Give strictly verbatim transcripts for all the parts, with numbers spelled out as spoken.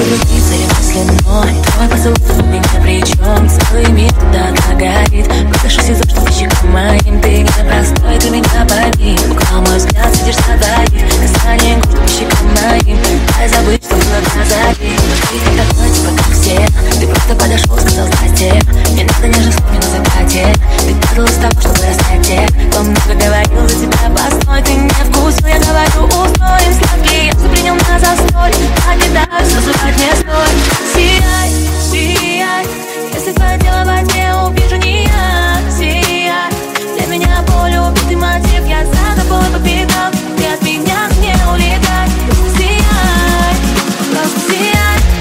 другие цели мысли, но твой поцелуй тут у меня причем. Целый мир туда горит. Покажу сезон, что ты щекам моим. Ты непростой, ты меня пойми. Украл мой взгляд, сидишь на двоих. Касание губ по щекам моим. Дай забыть, что было на заре. Ты не такой, типа как все. Ты просто подошел, сказал здрасте. Не надо нежных слов, не на закате. Ты падал из того, чтобы рассмотреть. Кто много говорил за тебя, постой. Ты не вкусил, я говорю, устой. Сладкий, я все принял на застой. Покидаю, все звать не стоит. Сияй, сияй. Если твое тело во тьме, увижу не я. Сияй. Для меня полюбитый мотив. Я за тобой по пятам. Ты от меня не улетай. Сияй, просто сияй.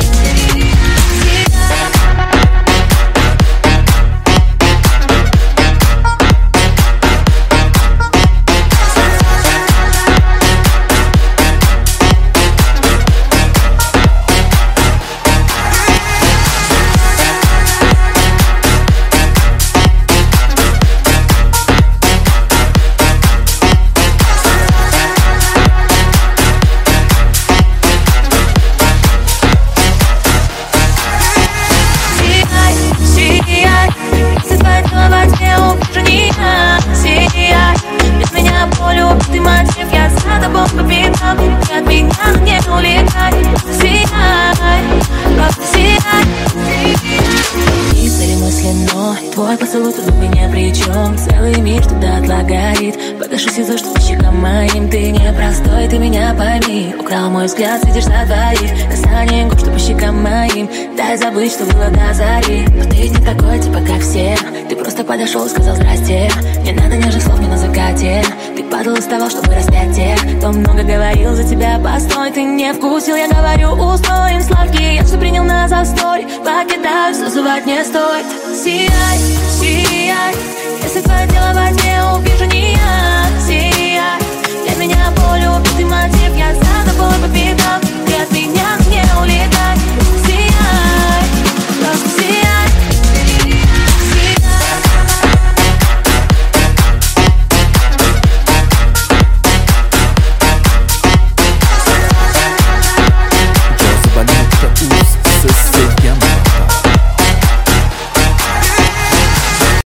Твой поцелуй тут у меня причем. Целый мир туда отлагает. Погашу сезон, что по щекам моим. Ты непростой, ты меня пойми. Украл мой взгляд, сидишь за двоих. Касание губ, что по щекам моим. Дай забыть, что было до зари. Но ты не такой, типа как все. Ты просто подошел, сказал здрасте. Не надо нежных слов, не на закате. Ты падал из того, чтобы распять тех, кто много говорил за тебя, постой. Ты не вкусил, я говорю, устой. Им сладкий, я все принял на застой. Покидаю, все звать не стоит. Сияй, сияй.